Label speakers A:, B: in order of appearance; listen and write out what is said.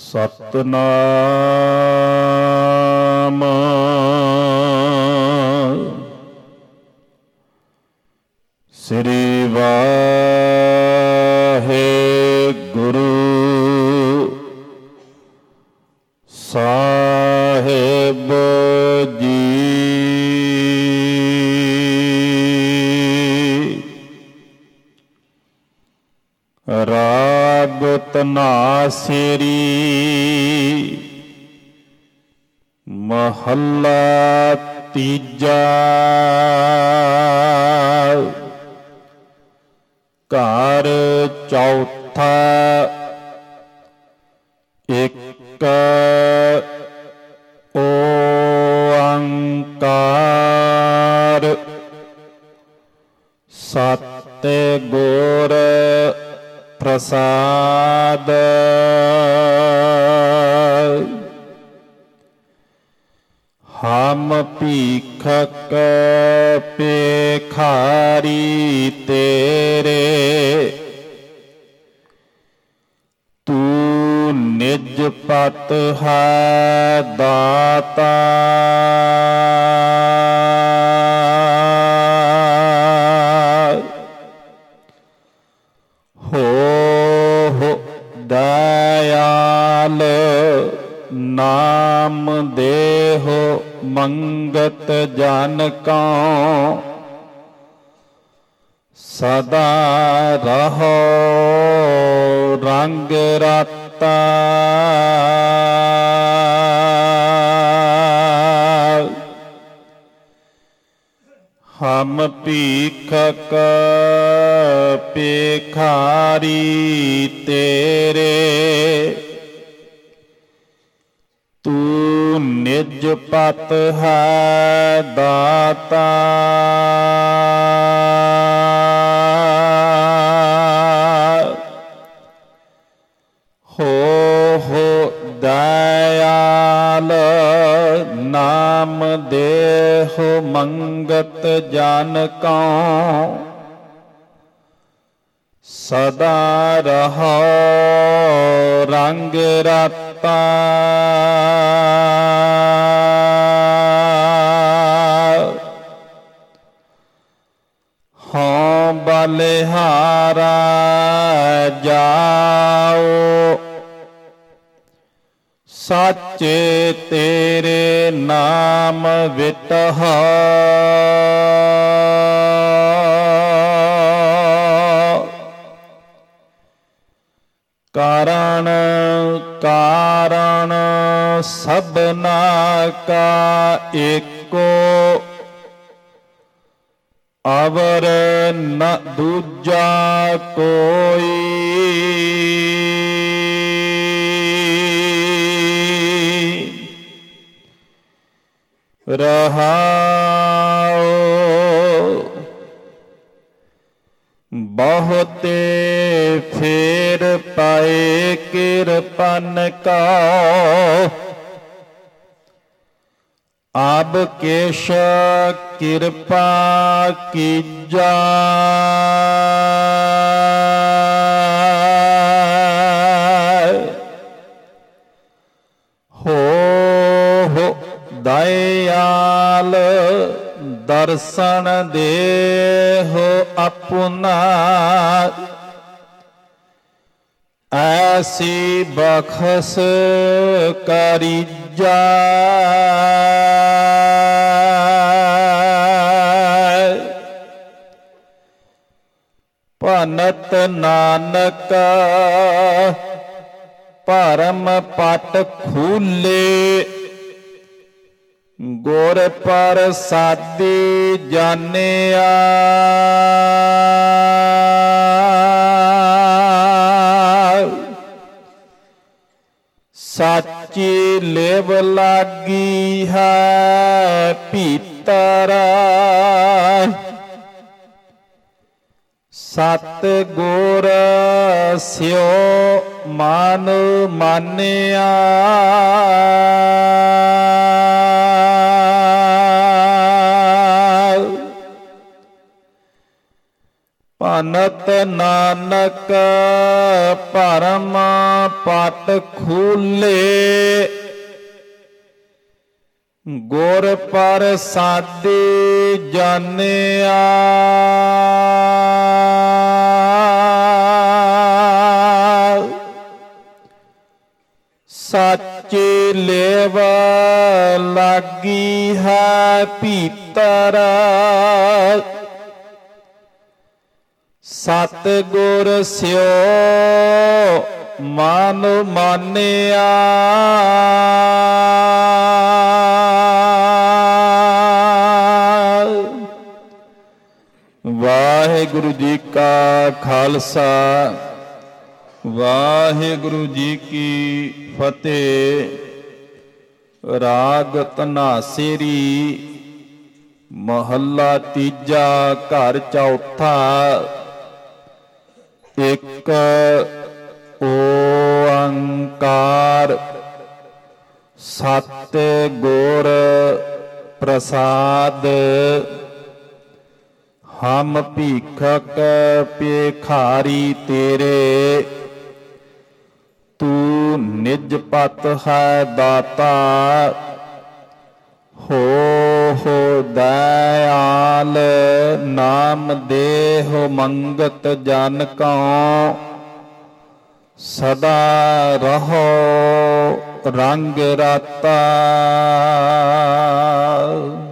A: ਸਤਨਾਮ ਸ੍ਰੀ ਵਾਹਿਗੁਰੂ ਸਾਹਿਬ ਜੀ। ਰਾਗ ਧਨਾਸਰੀ ਮਹੱਲਾ ਤੀਜਾ। ਘਰ ਚੌਥਾ। ਇੱਕ ਓੰਕਾਰ ਸਤਿਗੁਰ ਪ੍ਰਸਾਦ। ਹਮ ਭੀਖਕ ਭਿਖਾਰੀ ਤੇਰੇ, ਤੂੰ ਨਿਜ ਪਤ ਹੈ ਦਾਤਾ। ਹੋ ਦਇਆਲ ਨਾਮ ਦੇਹੁ ਮੰਗਤ ਜਨ ਕਉ, ਸਦਾ ਰਹੋ ਰੰਗ ਰਾਤਾ। ਹਮ ਭੀਖਕ ਭਿਖਾਰੀ ਤੇਰੇ, ਤੂੰ ਨਿਜ ਪਤ ਹੈ ਦਾਤਾ। ਹੋ ਦਇਆਲ ਨਾਮ ਦੇਹੁ ਮੰਗਤ ਜਨ ਕਉ, ਸਦਾ ਰਹੋ ਰੰਗ ਰਾਤਾ। ਹਉ ਬਲਿਹਾਰਾ ਜਾਓ, ਸਾਚੇ ਤੇਰੇ ਨਾਮ ਵਿਟਹੁ। ਕਾਰਣ ਕਾਰਣ ਸਭਨਾ ਕਾ ਏਕੋ, ਅਵਰ ਨ ਦੂਜਾ ਕੋਈ। ਰਹਾਉ ਬਹੁਤੇ ਫੇਰ ਪਾਏ ਕਿਰਪਨ ਕਉ, ਆਬ ਕੇਸ਼ ਕਿਰਪਾ ਕੀਜਾ। ਹੋ ਦਇਆਲ ਦਰਸ਼ਨ ਦੇਹੁ ਆਪੁਨਾ, ਐਸੀ ਬਖਸ਼ ਕਰੀਜਾ। ਭਨਤ ਨਾਨਕ ਭਰਮ ਪਟ ਖੂਲੇ, ਗੁਰ ਪ੍ਰਸਾਦੀ ਜਾਣਿਆ। ਸਾਚੀ ਲੇਵ ਲਾਗੀ ਹੈ ਭੀਤਰ, ਸਤਿਗੁਰ ਸਿਓ ਮਨ ਮਾਨਿਆ। ਅਨਤ ਨਾਨਕ ਭਰਮ ਪਟ ਖੂਲੇ, ਗੁਰ ਪ੍ਰਸਾਦਿ ਜਾਣਿਆ। ਸਾਚੇ ਲੇਵ ਲਾਗੀ ਹੈ ਭੀਤਰ, ਸਤਿਗੁਰ ਸਿਓ ਮਨ ਮਾਨਿਆ। ਵਾਹਿਗੁਰੂ ਜੀ ਕਾ ਖਾਲਸਾ, ਵਾਹਿਗੁਰੂ ਜੀ ਕੀ ਫਤਿਹ। ਰਾਗ ਧਨਾਸੇਰੀ ਮਹੱਲਾ ਤੀਜਾ, ਘਰ ਚੌਥਾ। ਇੱਕ ਓੰਕਾਰ ਸਤਿਗੁਰ ਪ੍ਰਸਾਦ, ਹਮ ਭੀਖਕ ਭਿਖਾਰੀ ਤੇਰੇ, ਤੂੰ ਨਿਜ ਪਤ ਹੈ ਦਾਤਾ। ਹੋ ਦਇਆਲ ਨਾਮ ਦੇਹੁ ਮੰਗਤ ਜਨ ਕਉ, ਸਦਾ ਰਹੋ ਰੰਗ ਰਾਤਾ।